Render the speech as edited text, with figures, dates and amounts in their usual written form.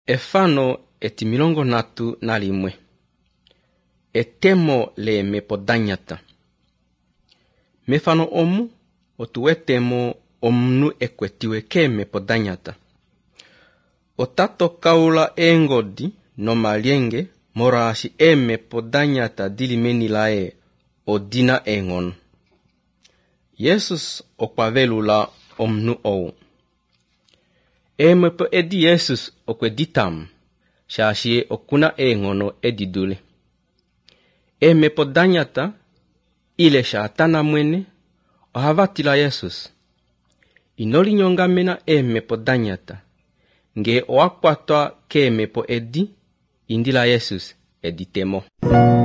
Efano eti 31. Etemo le mepodanyata. Mefano omu otuetemo omnu ekwetiwe ke mepodanyata. Otato kaula engodi no malienge morashi mepodanyata dilimeni lae odina engon. Jesus okwavelula omnu ou. Mepo edi Jesus okweditam, shashie okuna engono edidule. Mepodanyata ile shatana mwene ohavatila Jesus. Inoli nyongamena mepodanyata. Nge oakwatwa ke mepo edi indila Jesus editemo.